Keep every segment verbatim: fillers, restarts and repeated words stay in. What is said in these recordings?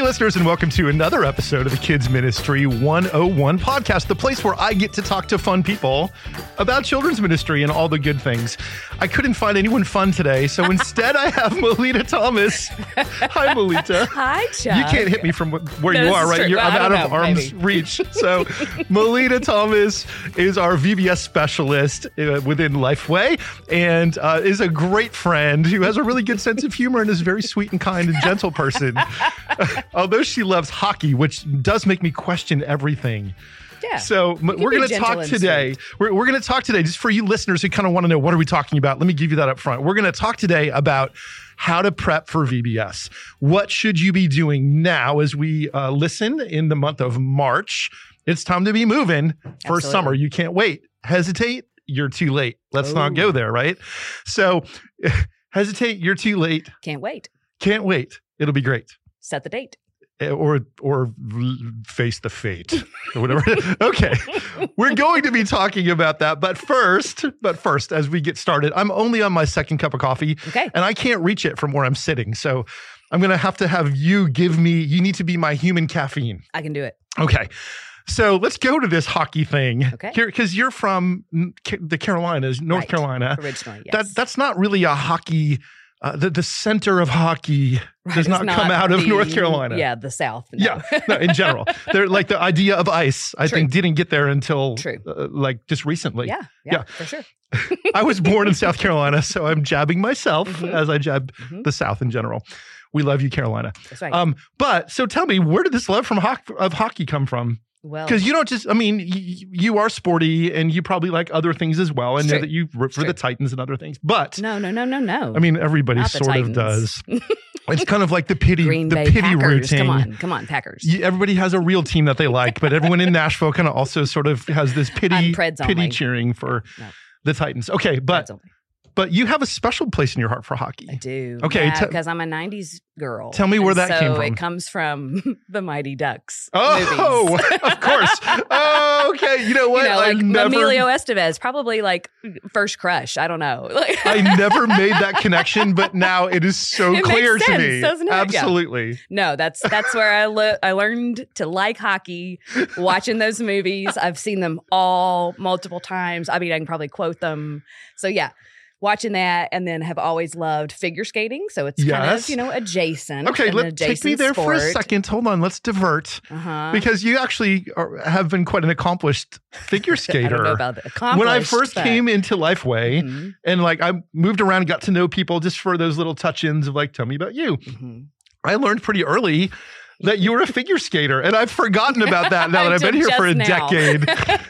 listeners, and welcome to another episode of the Kids Ministry one oh one podcast, the place where I get to talk to fun people about children's ministry and all the good things. I couldn't find anyone fun today, so instead I have Melita Thomas. Hi, Melita. Hi, Chuck. You can't hit me from where No, you this are, is right? true. You're, Well, I'm I out don't of know, arm's maybe. reach. So Melita Thomas is our V B S specialist uh, within Lifeway and uh, is a great friend who has a really good sense of humor and is a very sweet and kind and gentle person. Although she loves hockey, which does make me question everything. Yeah. So m- can we're be going to gentle talk and today. sweet. We're, we're going to talk today, just for you listeners who kind of want to know, what are we talking about? Let me give you that up front. We're going to talk today about how to prep for V B S. What should you be doing now as we uh, listen in the month of March? It's time to be moving for Absolutely. summer. You can't wait. Hesitate, you're too late. Let's Ooh. not go there, right? So hesitate, you're too late. Can't wait. Can't wait. It'll be great. Set the date. Or or face the fate or whatever. Okay, we're going to be talking about that. But first, but first, as we get started, I'm only on my second cup of coffee, Okay. and I can't reach it from where I'm sitting. So I'm going to have to have you give me. You need to be my human caffeine. I can do it. Okay. So let's go to this hockey thing. Okay. Here, because you're from the Carolinas, North Right. Carolina. Originally, yes. That that's not really a hockey. Uh, the the center of hockey Right, does it's not, come out of the- North Carolina. Yeah, the South. No. Yeah, no, in general, they're like the idea of ice. I True. think didn't get there until True. uh, like just recently. yeah, yeah, Yeah. for sure. I was born in South Carolina, so I'm jabbing myself Mhm. as I jab Mhm. the South in general. We love you, Carolina. That's right. Um, but so tell me, where did this love from hoc- of hockey come from? well, Because you don't just, I mean, y- you are sporty and you probably like other things as well. I It's know true. that you root It's for the true. Titans and other things, but no, no, no, no, no. I mean, everybody Not the sort of Titans. does. It's kind of like the pity, Green the Bay pity Packers. rooting. Come on, come on, Packers. You, everybody has a real team that they like, but everyone in Nashville kind of also sort of has this pity, I'm Preds pity only. cheering for No, the Titans. Okay, but that's only- but you have a special place in your heart for hockey. I do. Okay, yeah, te- because I'm a nineties girl. Tell me where And that so came from. It comes from the Mighty Ducks. Oh, movies. of course. Oh, okay. You know what? You know, I like never, Emilio Estevez, probably like first crush. I don't know. Like, I never made that connection, but now it is so It clear makes to sense, me. doesn't it? Yeah. Absolutely. No, that's that's where I le- I learned to like hockey, watching those movies. I've seen them all multiple times. I mean, I can probably quote them. So yeah, watching that, and then have always loved figure skating. So it's kind Yes. of, you know, adjacent. Okay, an let take me adjacent there for a sport. second. Hold on, let's divert Uh-huh. because you actually are, have been quite an accomplished figure skater. I don't know about the When I accomplished, first but- came into Lifeway, Mhm, and like I moved around and got to know people just for those little touch-ins of like, tell me about you. mhm. I learned pretty early that you were a figure skater, and I've forgotten about that now I that I've been did here for a just now. decade.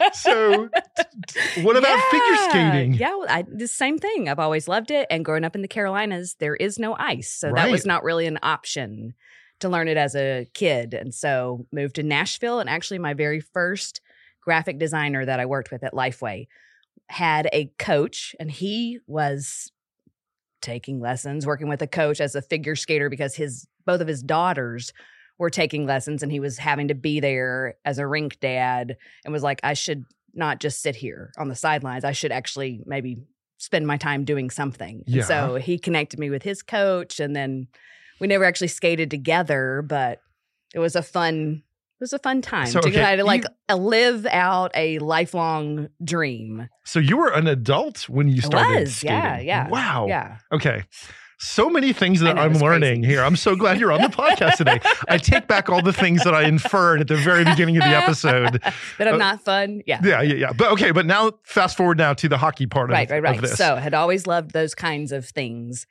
So, t- what about figure Yeah, skating? Yeah, well, I, the same thing. I've always loved it. And growing up in the Carolinas, there is no ice. So that was Right. not really an option to learn it as a kid. And so moved to Nashville. And actually, my very first graphic designer that I worked with at Lifeway had a coach, and he was taking lessons, working with a coach as a figure skater because his both of his daughters were taking lessons, and he was having to be there as a rink dad, and was like, I should not just sit here on the sidelines. I should actually maybe spend my time doing something. And Yeah. so he connected me with his coach, and then we never actually skated together, but it was a fun it was a fun time So, to okay, kind of like you- uh, live out a lifelong dream. So you were an adult when you I started was, skating. yeah, yeah. Wow. Yeah. Okay. So many things I that know, I'm it's learning crazy. here. I'm so glad you're on the podcast today. I take back all the things that I inferred at the very beginning of the episode. That I'm Uh, not fun. Yeah. Yeah, yeah, yeah. But okay, but now fast forward now to the hockey part Right, of, right, right. of this. So had always loved those kinds of things.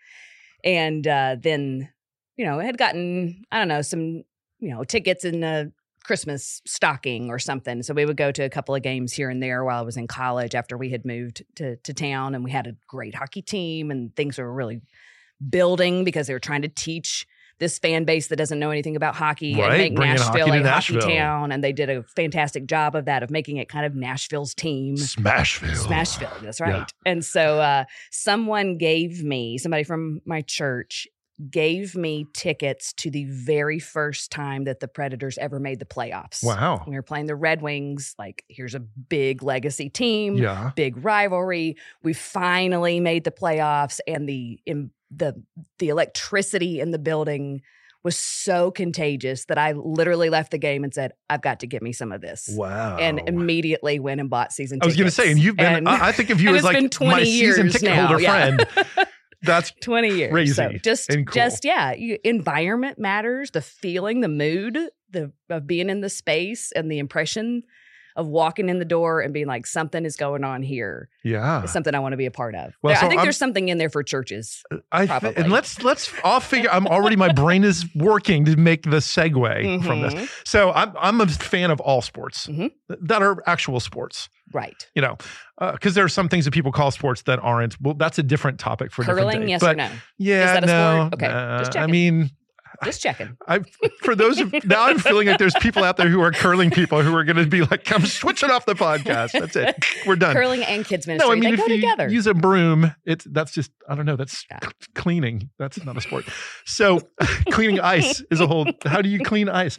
And uh, then, you know, had gotten, I don't know, some, you know, tickets in the Christmas stocking or something. So we would go to a couple of games here and there while I was in college after we had moved to, to town, and we had a great hockey team, and things were really building because they were trying to teach this fan base that doesn't know anything about hockey Right, and make bringing Nashville hockey to a Nashville. hockey town. And they did a fantastic job of that, of making it kind of Nashville's team. Smashville. Smashville, that's right. Yeah. And so uh, someone gave me, somebody from my church gave me tickets to the very first time that the Predators ever made the playoffs. Wow. We were playing the Red Wings. Like, here's a big legacy team, Yeah. big rivalry. We finally made the playoffs, and the in, the the electricity in the building was so contagious that I literally left the game and said, I've got to get me some of this. Wow. And immediately went and bought season I was tickets. going to say, and you've been, And- I I think of you and as it's been like twenty my season years ticket now, holder yeah. friend. That's twenty years. crazy So just, and cool. just yeah, you, environment matters. The feeling, the mood, the of being in the space, and the impression of walking in the door and being like, something is going on here. yeah. It's something I want to be a part of. Well, There- so I think I'm- there's something in there for churches. I th- Probably. and let's let's I'll figure. I'm already my brain is working to make the segue from this. Mhm. So I'm I'm a fan of all sports Mhm. that are actual sports. Right. You know, because there are some things that people call sports that aren't. Well, that's a different topic for a different Curling, day. yes but or no? Yeah, Is that a no. sport? Okay, nah. just I checking. mean, Just checking. I for those of, now I'm feeling like there's people out there who are curling people who are going to be like, I'm switching off the podcast. That's it. We're done. Curling and kids ministry, No, I mean, they if go you together. use a broom, it's that's just I don't know. That's Yeah. c- cleaning. That's not a sport. So cleaning ice is a whole. How do you clean ice?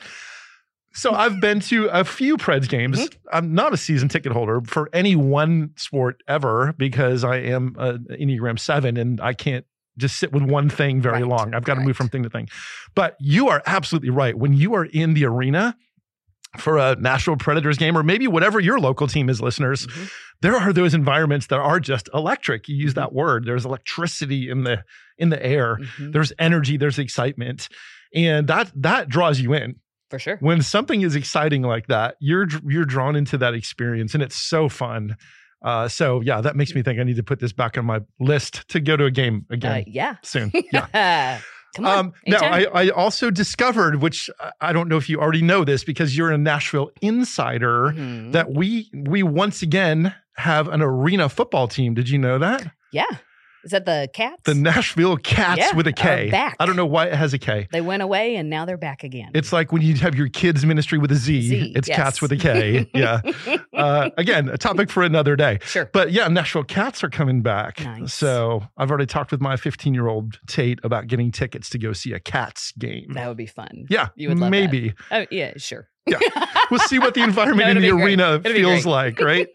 So I've been to a few Preds games. Mm-hmm. I'm not a season ticket holder for any one sport ever because I am an Enneagram seven and I can't just sit with one thing very Right, long. I've got to right. move from thing to thing. But you are absolutely right. When you are in the arena for a Nashville Predators game or maybe whatever your local team is, listeners, Mhm. there are those environments that are just electric. You use that word. There's electricity in the in the air. Mhm. There's energy, there's excitement. And that that draws you in. For sure. When something is exciting like that, you're you're drawn into that experience and it's so fun. Uh, so yeah, that makes me think I need to put this back on my list to go to a game Uh, again yeah. soon. Yeah. Come on. Um, now, anytime. I, I also discovered, which I- I don't know if you already know this because you're a Nashville insider, Mhm. that we we once again have an arena football team. Did you know that? Yeah. Is that the Cats? The Nashville Cats Yeah, with a are K. back. I don't know why it has a K. They went away and now they're back again. It's like when you have your kids' ministry with a Z, Z, it's yes. Cats with a K. Yeah. Uh, again, a topic for another day. Sure. But yeah, Nashville Cats are coming back. Nice. So I've already talked with my fifteen year old Tate about getting tickets to go see a Cats game. That would be fun. Yeah, You would love that. maybe. Oh, yeah, sure. Yeah. We'll see what the environment No, in it'll the be great. arena It'll be feels great. like, right?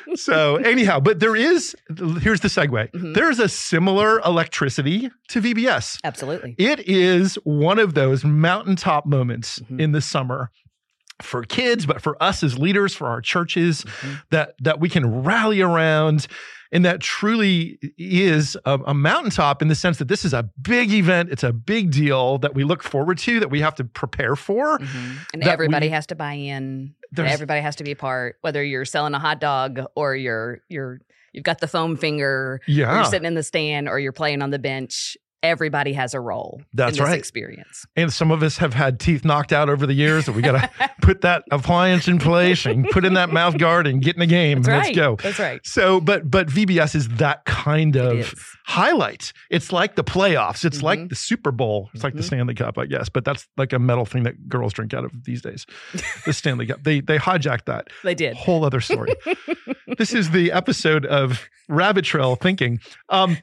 So anyhow, but there is, here's the segue. Mhm. There's a similar electricity to V B S. Absolutely. It is one of those mountaintop moments Mhm. in the summer for kids, but for us as leaders, for our churches, Mhm. that that we can rally around. And that truly is a, a mountaintop in the sense that this is a big event. It's a big deal that we look forward to, that we have to prepare for. Mhm. And that everybody we- has to buy in. And There's- everybody has to be a part, whether you're selling a hot dog or you're you're you've got the foam finger, or Yeah. you're sitting in the stand or you're playing on the bench. Everybody has a role That's in this right. experience. And some of us have had teeth knocked out over the years that we got to put that appliance in place and put in that mouth guard and get in the game. That's Let's right. go. That's right. So, but but V B S is that kind It of is. highlight. It's like the playoffs. It's like Mhm. the Super Bowl. It's like the Mhm. Stanley Cup, I guess. But that's like a metal thing that girls drink out of these days. The Stanley Cup. They they hijacked that. They did. Whole other story. This is the episode of Rabbit Trail Thinking. Um,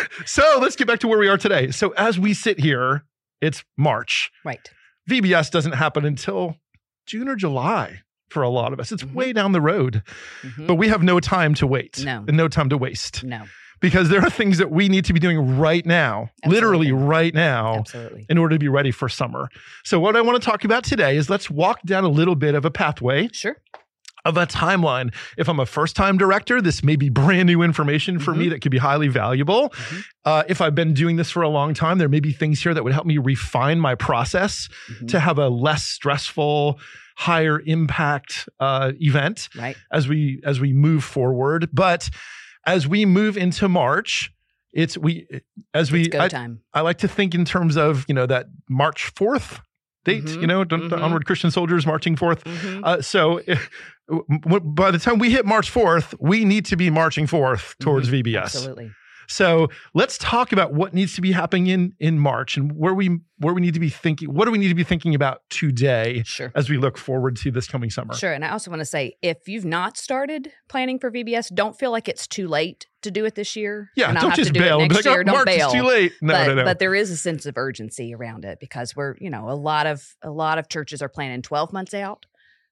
so let's get back to where we are today. So as we sit here, it's March. Right. V B S doesn't happen until June or July for a lot of us. It's Mhm. way down the road, Mhm. but we have no time to wait No. and no time to waste No. because there are things that we need to be doing right now, literally Absolutely. right now, Absolutely. in order to be ready for summer. So what I want to talk about today is let's walk down a little bit of a pathway Sure. of a timeline. If I'm a first-time director, this may be brand new information for me that could be highly valuable. Mhm. Uh, if I've been doing this for a long time, there may be things here that would help me refine my process Mhm. to have a less stressful, higher impact uh, event Right. as we as we move forward. But as we move into March, it's we as we It's go I, time. I like to think in terms of, you know, that March fourth date, Mhm. you know, the, the Mhm. onward Christian soldiers marching forth. Mhm. Uh, so w- by the time we hit March fourth, we need to be marching forth towards Mhm. V B S. Absolutely. So let's talk about what needs to be happening in, in March and where we where we need to be thinking. What do we need to be thinking about today Sure. as we look forward to this coming summer? Sure. And I also want to say, if you've not started planning for V B S, don't feel like it's too late to do it this year. Yeah, and I'll don't have just to do bail it and be next like, year. oh, Don't March bail. is too late. No, but, no, no. but there is a sense of urgency around it because we're, you know, a lot of a lot of churches are planning twelve months out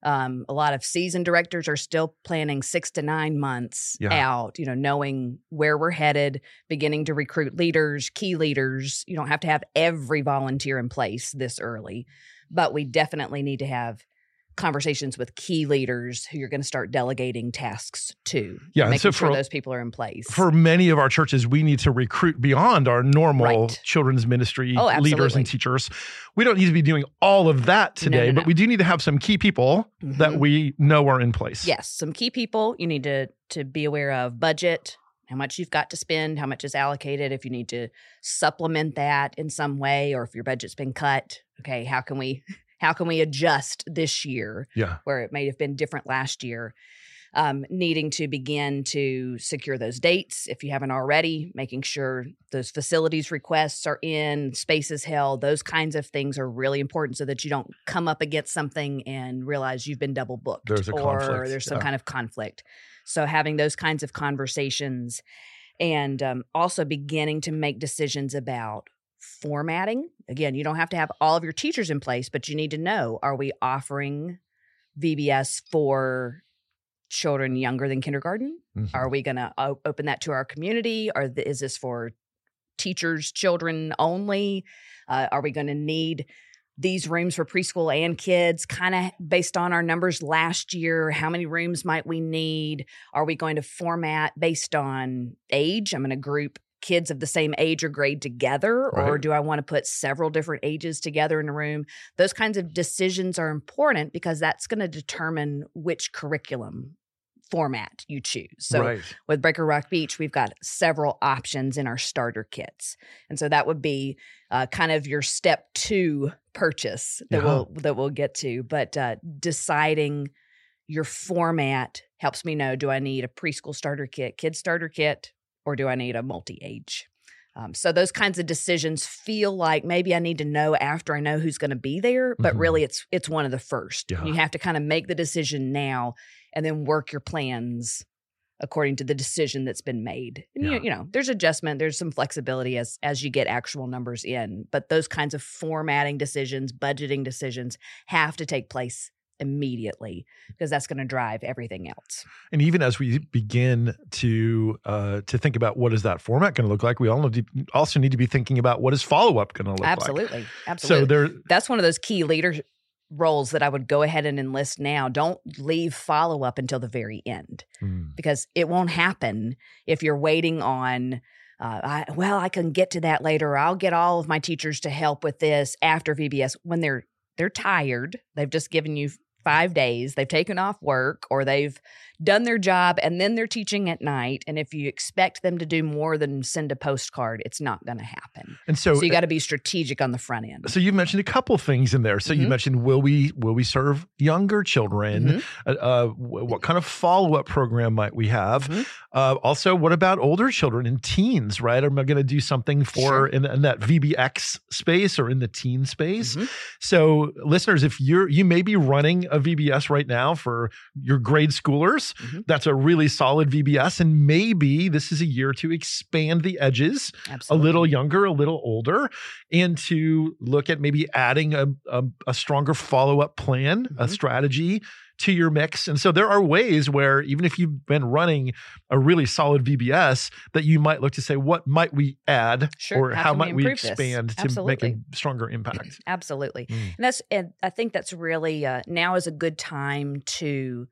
Um, a lot of season directors are still planning six to nine months Yeah. out, you know, knowing where we're headed, beginning to recruit leaders, key leaders. You don't have to have every volunteer in place this early, but we definitely need to have conversations with key leaders who you're going to start delegating tasks to. Yeah, and making so sure for- those people are in place. For many of our churches, we need to recruit beyond our normal Right. children's ministry Oh, leaders absolutely. and teachers. We don't need to be doing all of that No, today, no, but no. we do need to have some key people that Mhm. we know are in place. Yes, some key people you need to to be aware of: budget, how much you've got to spend, how much is allocated, if you need to supplement that in some way, or if your budget's been cut. Okay, how can we how can we adjust this year Yeah. where it may have been different last year? Um, needing to begin to secure those dates if you haven't already, making sure those facilities requests are in, spaces held, those kinds of things are really important so that you don't come up against something and realize you've been double booked There's a or conflict, there's some yeah. kind of conflict. So having those kinds of conversations and um, also beginning to make decisions about formatting. Again, you don't have to have all of your teachers in place, but you need to know, are we offering V B S for children younger than kindergarten? Mhm. Are we going to o- open that to our community? Or th- is this for teachers, children only? Uh, are we going to need these rooms for preschool and kids, kind of based on our numbers last year? How many rooms might we need? Are we going to format based on age? I'm going to group kids of the same age or grade together, or Right. do I want to put several different ages together in a room? Those kinds of decisions are important because that's going to determine which curriculum format you choose. So right. with Breaker Rock Beach, we've got several options in our starter kits. And so that would be uh, kind of your step two purchase that Yeah. we'll that we'll get to. But uh, deciding your format helps me know, do I need a preschool starter kit, kid starter kit, or do I need a multi-age? Um, so those kinds of decisions feel like maybe I need to know after I know who's going to be there, but Mhm. really it's it's one of the first. Yeah. You have to kind of make the decision now and then work your plans according to the decision that's been made. And Yeah. you, you know, there's adjustment, there's some flexibility as as you get actual numbers in, but those kinds of formatting decisions, budgeting decisions have to take place immediately because that's going to drive everything else. And even as we begin to uh, to think about what is that format going to look like, we all need to, also need to be thinking about what is follow up going to look Absolutely. like. Absolutely. So there, That's one of those key leader roles that I would go ahead and enlist now. Don't leave follow up until the very end Mm, because it won't happen if you're waiting on, uh, I, well, I can get to that later. Or I'll get all of my teachers to help with this after V B S when they're they're tired. They've just given you five days. They've taken off work or they've done their job and then they're teaching at night. And if you expect them to do more than send a postcard, it's not going to happen. and so, So you got to be strategic on the front end. so you mentioned a couple things in there. So you Mhm. mentioned, will we will we serve younger children? Mhm. Uh, uh, wh- what kind of follow up program might we have? Mhm. Uh, also, what about older children and teens? Right? Am I going to do something for Sure. in, in that V B X space or in the teen space? Mhm. So, listeners, if you're you may be running a V B S right now for your grade schoolers, Mhm. that's a really solid V B S, and maybe this is a year to expand the edges Absolutely. a little younger, a little older, and to look at maybe adding a, a, a stronger follow-up plan, a Mhm. strategy to your mix. And so there are ways where even if you've been running a really solid V B S, that you might look to say, what might we add Sure. or How how can we might we improve this? expand to make Absolutely. a stronger impact? Absolutely. Mm. And that's, and I think that's really, uh, now is a good time to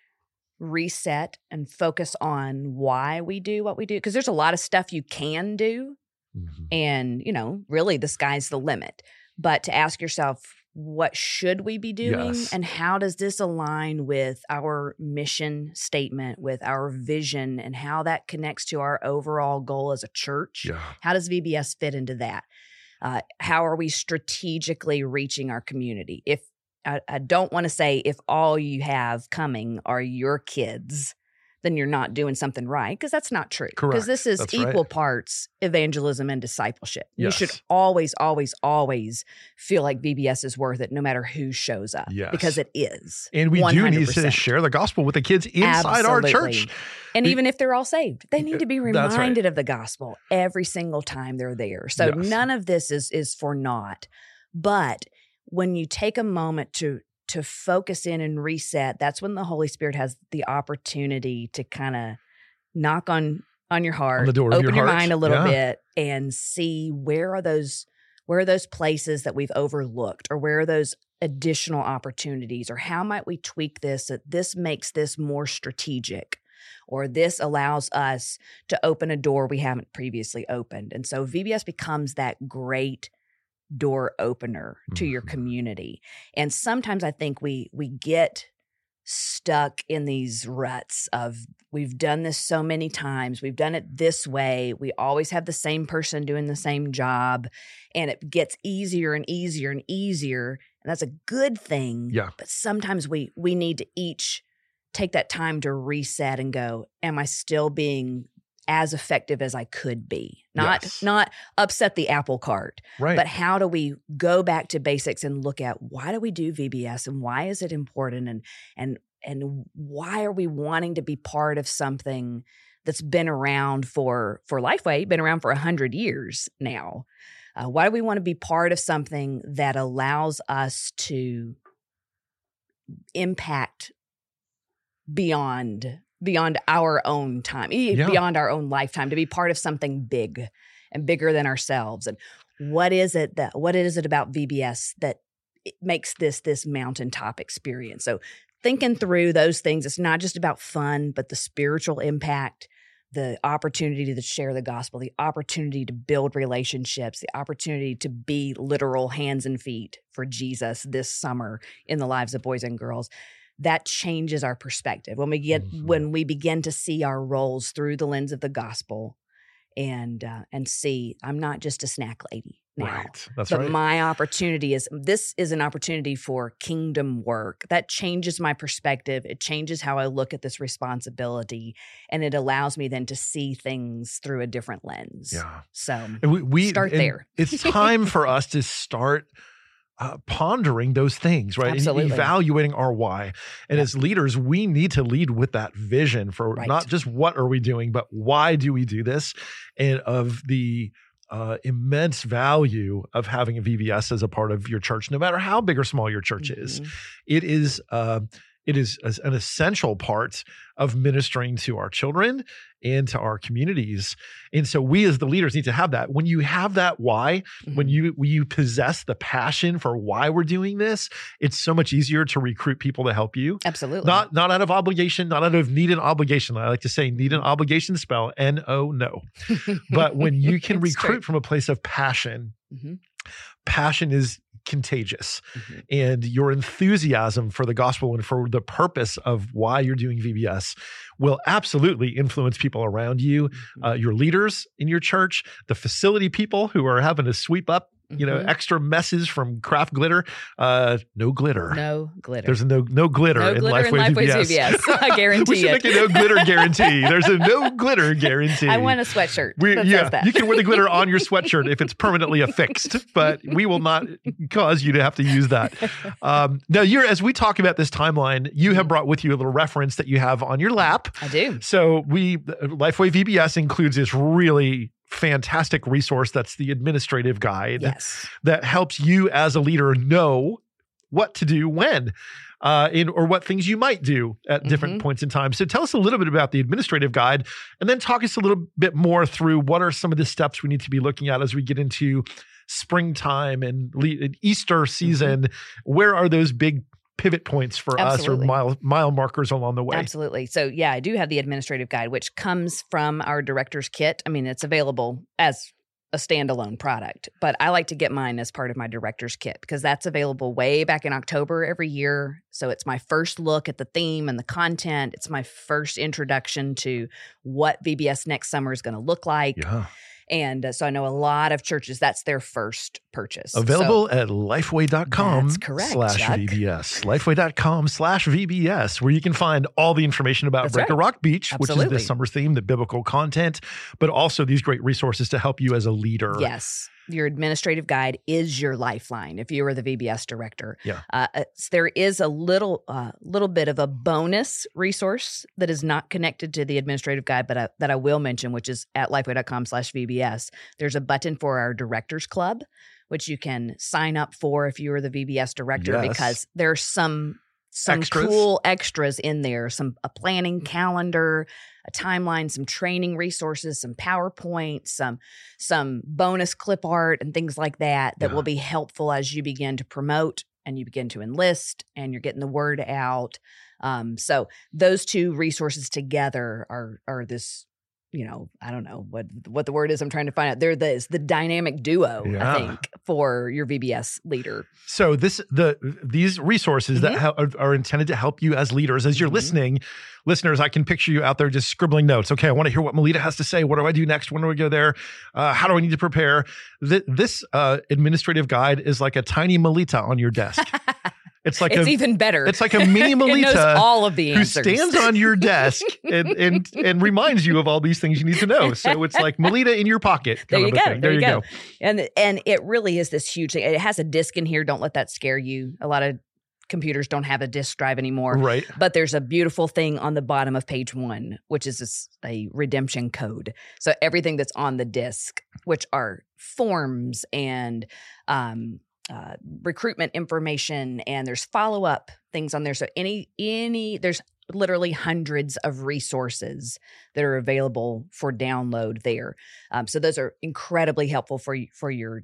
reset and focus on why we do what we do. Because there's a lot of stuff you can do. Mhm. And, you know, really the sky's the limit. But to ask yourself, what should we be doing? Yes. And how does this align with our mission statement, with our vision, and how that connects to our overall goal as a church? Yeah. How does V B S fit into that? Uh, how are we strategically reaching our community? If I, I don't want to say if all you have coming are your kids, then you're not doing something right, because that's not true. Correct. Because this is That's equal right. parts evangelism and discipleship. You should Yes. always, always, always feel like V B S is worth it, no matter who shows up. Yes. Because it is. And we do need to one hundred percent. share the gospel with the kids inside our Absolutely. church. And We- even if they're all saved, they need to be That's right. reminded of the gospel every single time they're there. So Yes. none of this is is for naught. But when you take a moment to to focus in and reset, that's when the Holy Spirit has the opportunity to kind of knock on on your heart, On the door of open your your, heart. mind a little Yeah. bit, and see where are those where are those places that we've overlooked, or where are those additional opportunities, or how might we tweak this that this makes this more strategic, or this allows us to open a door we haven't previously opened. And so V B S becomes that great door opener to your Mhm. community. And sometimes I think we we get stuck in these ruts of we've done this so many times, we've done it this way, we always have the same person doing the same job, and it gets easier and easier and easier, and that's a good thing. Yeah. But sometimes we we need to each take that time to reset and go, am I still being as effective as I could be? Not Yes. not upset the apple cart, Right. but how do we go back to basics and look at why do we do V B S and why is it important, and and and why are we wanting to be part of something that's been around for for Lifeway, been around for a hundred years now? Uh, why do we want to be part of something that allows us to impact beyond beyond our own time, e- Yeah. beyond our own lifetime, to be part of something big and bigger than ourselves? And what is it that what is it about V B S that it makes this this mountaintop experience? So thinking through those things, it's not just about fun, but the spiritual impact, the opportunity to share the gospel, the opportunity to build relationships, the opportunity to be literal hands and feet for Jesus this summer in the lives of boys and girls. That changes our perspective when we get Mhm. when we begin to see our roles through the lens of the gospel, and uh, and see I'm not just a snack lady now. Right. That's But right. my opportunity is this is an opportunity for kingdom work. That changes my perspective. It changes how I look at this responsibility, and it allows me then to see things through a different lens. Yeah. So And we, we Start and there. It's time for us to start uh, pondering those things, right? And Absolutely. evaluating our why. And Yeah. as leaders, we need to lead with that vision for Right. not just what are we doing, but why do we do this? And of the uh, immense value of having a V B S as a part of your church, no matter how big or small your church is. Mhm. It is uh, it is as- an essential part of ministering to our children and to our communities. And so we as the leaders need to have that. When you have that why, when Mhm. you when you possess the passion for why we're doing this, it's so much easier to recruit people to help you. Absolutely. Not not out of obligation, not out of need and obligation. I like to say need and obligation, spell N O no. But when you can It's true. recruit from a place of passion, Mhm. passion is contagious. Mhm. And your enthusiasm for the gospel and for the purpose of why you're doing V B S will absolutely influence people around you, uh, your leaders in your church, the facility people who are having to sweep up, you know, Mhm. extra messes from craft glitter. Uh, no glitter. No glitter. There's a no no glitter no in glitter in Lifeway Lifeway's V B S. V B S. I guarantee we should it. make a no glitter guarantee. There's a no glitter guarantee. I want a sweatshirt We, that yeah, says that. you can wear the glitter on your sweatshirt if it's permanently affixed, but we will not cause you to have to use that. Um, now, you're as we talk about this timeline, you have brought with you a little reference that you have on your lap. I do. So we Lifeway V B S includes this really fantastic resource that's the administrative guide Yes. that helps you as a leader know what to do when. Uh, in or what things you might do at different Mhm. points in time. So tell us a little bit about the administrative guide, and then talk us a little bit more through what are some of the steps we need to be looking at as we get into springtime and le- and Easter season. Where are those big pivot points for Absolutely. us or mile mile markers along the way? Absolutely. So yeah, I do have the administrative guide, which comes from our director's kit. I mean, it's available as a standalone product, but I like to get mine as part of my director's kit because that's available way back in October every year. So it's my first look at the theme and the content. It's my first introduction to what V B S next summer is going to look like. Yeah. And uh, so I know a lot of churches, that's their first purchase. So- Available at lifeway.com That's correct, slash Chuck. VBS. Lifeway.com slash VBS, where you can find all the information about That's Breaker right. Rock Beach, which is Absolutely. this summer's theme, the biblical content, but also these great resources to help you as a leader. Yes. Your administrative guide is your lifeline if you are the V B S director. Yeah. Uh, it's- there is a little uh, little bit of a bonus resource that is not connected to the administrative guide, but I, that I will mention, which is at lifeway.com slash VBS. There's a button for our Directors Club, which you can sign up for if you are the V B S director, Yes. because there's some some Extras. cool extras in there, some a planning calendar, a timeline, some training resources, some PowerPoint, some some bonus clip art and things like that that Yeah. will be helpful as you begin to promote and you begin to enlist and you're getting the word out. Um, so those two resources together are are this, you know, I don't know what what the word is I'm trying to find out. They're the, the dynamic duo, Yeah. I think, for your V B S leader. So this the these resources that Mhm. ha- are, are intended to help you as leaders. As you're Mhm. listening, listeners, I can picture you out there just scribbling notes. Okay, I want to hear what Melita has to say. What do I do next? When do I go there? Uh, how do I need to prepare? Th- this uh, administrative guide is like a tiny Melita on your desk. It's like It's a even better. it's like a mini It knows Melita all of the who answers. stands on your desk and, and and reminds you of all these things you need to know. So it's like Melita in your pocket. There kind you of a go. thing. There you go. And and it really is this huge thing. It has a disc in here. Don't let that scare you. A lot of computers don't have a disk drive anymore. Right. But there's a beautiful thing on the bottom of page one, which is this, a redemption code. So everything that's on the disc, which are forms and um, uh, recruitment information, and there's follow up things on there. So any any there's literally hundreds of resources that are available for download there. Um, so those are incredibly helpful for you, for your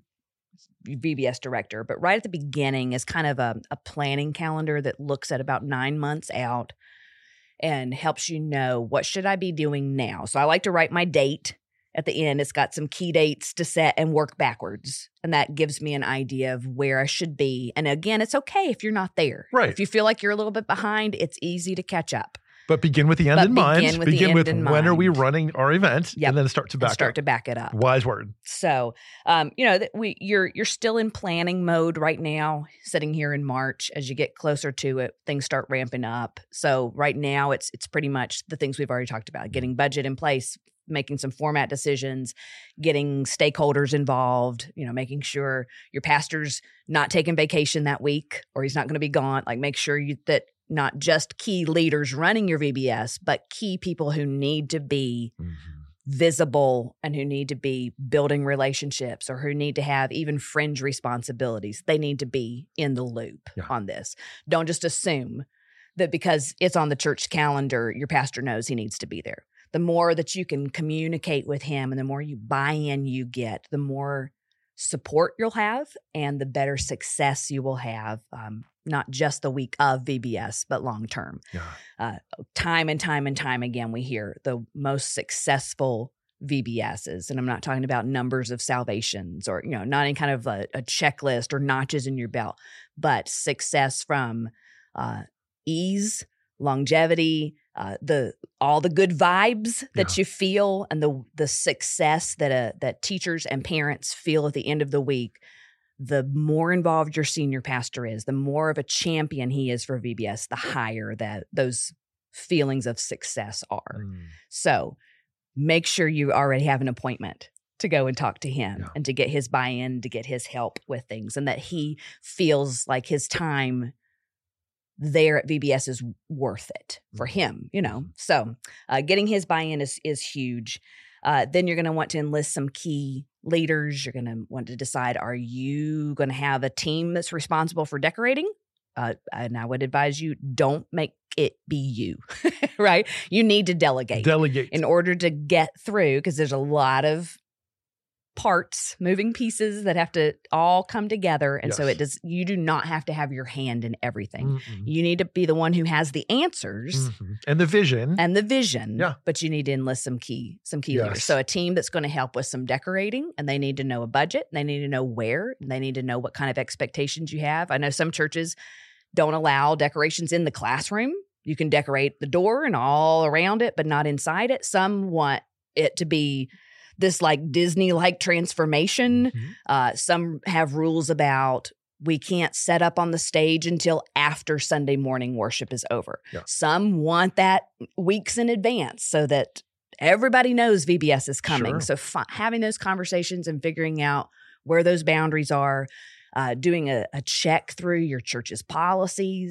V B S director. But right at the beginning is kind of a, a planning calendar that looks at about nine months out and helps you know, what should I be doing now? So I like to write my date at the end. It's got some key dates to set and work backwards. And that gives me an idea of where I should be. And again, it's okay if you're not there. Right. If you feel like you're a little bit behind, it's easy to catch up. But begin with the end But in mind. begin with the begin end with in when are we mind. running our event, Yep. and then start to back And start up. to back it up. Wise word. So, um, you know, that we you're you're still in planning mode right now, sitting here in March. As you get closer to it, things start ramping up. So right now, it's it's pretty much the things we've already talked about: getting budget in place, making some format decisions, getting stakeholders involved. You know, making sure your pastor's not taking vacation that week, or he's not going to be gone. Like, make sure you that. Not just key leaders running your V B S, but key people who need to be visible and who need to be building relationships, or who need to have even fringe responsibilities. They need to be in the loop Yeah. on this. Don't just assume that because it's on the church calendar, your pastor knows he needs to be there. The more that you can communicate with him and the more you buy-in you get, the more support you'll have and the better success you will have, um, not just the week of V B S, but long term. Yeah. Uh, time and time and time again, we hear the most successful V B Ss, and I'm not talking about numbers of salvations or, you know, not any kind of a, a checklist or notches in your belt, but success from uh, ease, longevity, uh, the all the good vibes that Yeah. you feel, and the the success that uh, that teachers and parents feel at the end of the week. The more involved your senior pastor is, the more of a champion he is for V B S, the higher that those feelings of success are. Mm. So make sure you already have an appointment to go and talk to him Yeah. and to get his buy-in, to get his help with things, and that he feels like his time there at V B S is worth it for him, you know. So uh, getting his buy-in is is huge. Uh, then you're going to want to enlist some key leaders. You're going to want to decide, are you going to have a team that's responsible for decorating? Uh, and I would advise you, don't make it be you, right? You need to delegate Delegate. in order to get through, because there's a lot of parts, moving pieces that have to all come together. And so Yes. it does, you do not have to have your hand in everything. Mm-mm. You need to be the one who has the answers Mhm. And the vision. and the vision, Yeah. but you need to enlist some key, some key Yes. leaders. So a team that's going to help with some decorating, and they need to know a budget, and they need to know where, and they need to know what kind of expectations you have. I know some churches don't allow decorations in the classroom. You can decorate the door and all around it, but not inside it. Some want it to be this like Disney-like transformation. Mhm. Uh, some have rules about we can't set up on the stage until after Sunday morning worship is over. Yeah. Some want that weeks in advance so that everybody knows V B S is coming. Sure. So fi- having those conversations and figuring out where those boundaries are, uh, doing a, a check through your church's policies,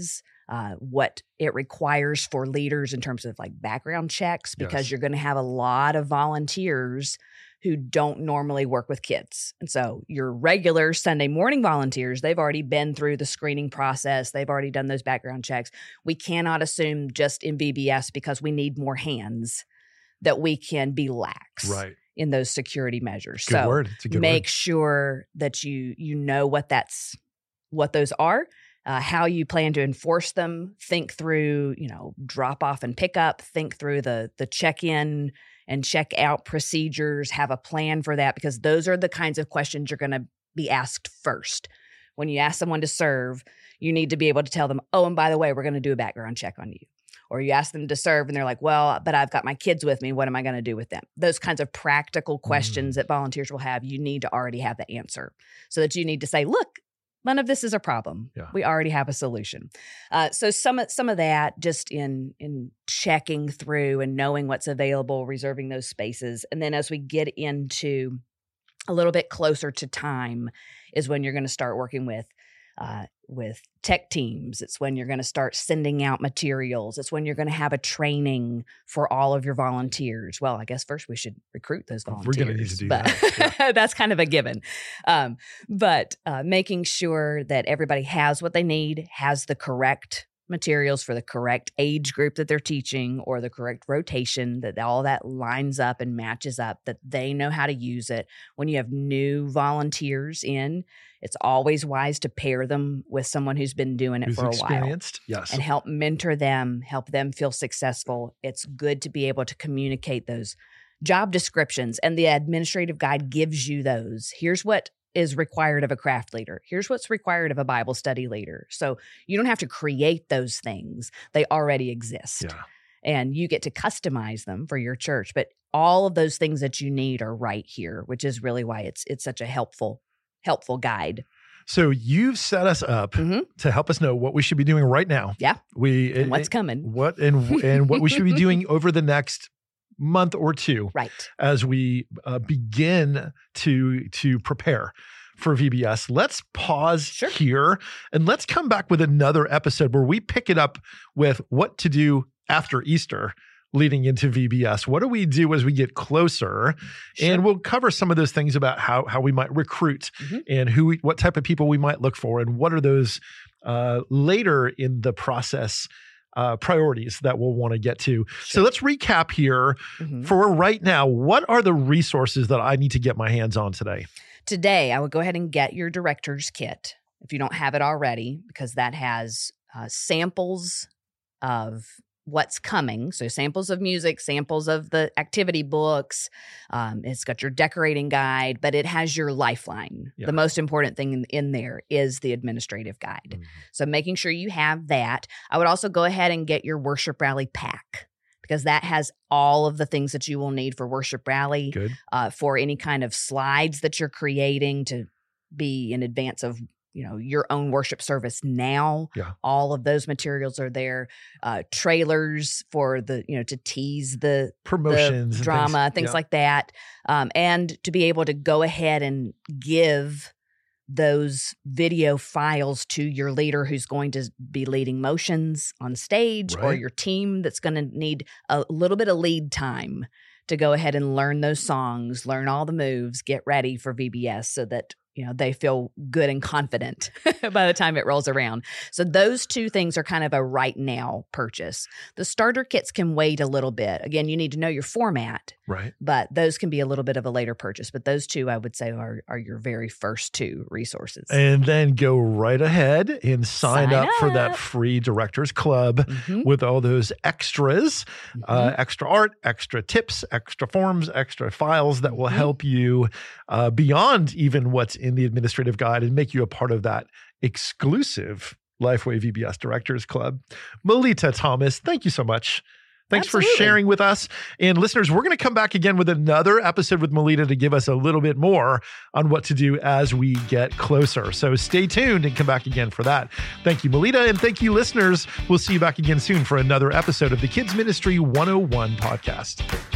uh, what it requires for leaders in terms of like background checks, because Yes. you're going to have a lot of volunteers who don't normally work with kids. And so your regular Sunday morning volunteers, they've already been through the screening process. They've already done those background checks. We cannot assume just in V B S, because we need more hands, that we can be lax Right. in those security measures. Good so word. It's a good make word. sure that you you know what that's what those are, uh, how you plan to enforce them. Think through, you know, drop off and pick up. Think through the the check in and check out procedures. Have a plan for that, because those are the kinds of questions you're going to be asked first. When you ask someone to serve, you need to be able to tell them, oh, and by the way, we're going to do a background check on you. Or you ask them to serve and they're like, well, but I've got my kids with me. What am I going to do with them? Those kinds of practical questions mm. that volunteers will have, you need to already have the answer, so that you need to say, look, none of this is a problem. Yeah. We already have a solution. Uh, so some, some of that just in, in checking through and knowing what's available, reserving those spaces. And then as we get into a little bit closer to time is when you're going to start working with Uh, with tech teams. It's when you're going to start sending out materials. It's when you're going to have a training for all of your volunteers. Well, I guess first we should recruit those volunteers. We're going to need to do but that. Yeah. That's kind of a given. Um, but uh, making sure that everybody has what they need, has the correct materials for the correct age group that they're teaching, or the correct rotation, that all that lines up and matches up, that they know how to use it. When you have new volunteers in, it's always wise to pair them with someone who's been doing it Who's for a experienced? while. Yes. And help mentor them, help them feel successful. It's good to be able to communicate those job descriptions, and the administrative guide gives you those. Here's what is required of a craft leader. Here's what's required of a Bible study leader. So you don't have to create those things. They already exist. Yeah. And you get to customize them for your church. But all of those things that you need are right here, which is really why it's it's such a helpful, helpful guide. So you've set us up Mm-hmm. to help us know what we should be doing right now. Yeah. We And what's it- coming. What and and what we should be doing over the next month or two, Right. as we uh, begin to to prepare for V B S. Let's pause Sure. here and let's come back with another episode where we pick it up with what to do after Easter leading into V B S. What do we do as we get closer? Sure. And we'll cover some of those things about how how we might recruit Mhm. and who we, what type of people we might look for, and what are those uh, later in the process uh, priorities that we'll want to get to. So Sure. let's recap here. Mhm. For right now, what are the resources that I need to get my hands on today? Today, I would go ahead and get your director's kit if you don't have it already, because that has uh, samples of what's coming. So samples of music, samples of the activity books. Um, it's got your decorating guide, but it has your lifeline. Yeah. The most important thing in, in there is the administrative guide. Mm-hmm. So making sure you have that. I would also go ahead and get your worship rally pack, because that has all of the things that you will need for worship rally, Good. uh, for any kind of slides that you're creating to be in advance of, you know, your own worship service now. Yeah. All of those materials are there. Uh, trailers for the, you know, to tease the, Promotions, the and drama, things, things, yeah. like that. Um, and to be able to go ahead and give those video files to your leader who's going to be leading motions on stage, or Right. your team that's going to need a little bit of lead time to go ahead and learn those songs, learn all the moves, get ready for V B S, so that, you know, they feel good and confident by the time it rolls around. So those two things are kind of a right now purchase. The starter kits can wait a little bit. Again, you need to know your format, Right. but those can be a little bit of a later purchase. But those two, I would say, are are your very first two resources. And then go right ahead and sign, Sign up, for that up. free Directors Club Mhm. with all those extras, uh, Mhm. extra art, extra tips, extra forms, extra files that will Mhm. help you uh, beyond even what's in the administrative guide, and make you a part of that exclusive Lifeway V B S Directors Club. Melita Thomas, thank you so much. Thanks for Absolutely. sharing with us. And listeners, we're going to come back again with another episode with Melita to give us a little bit more on what to do as we get closer. So stay tuned and come back again for that. Thank you, Melita. And thank you, listeners. We'll see you back again soon for another episode of the Kids Ministry one oh one podcast.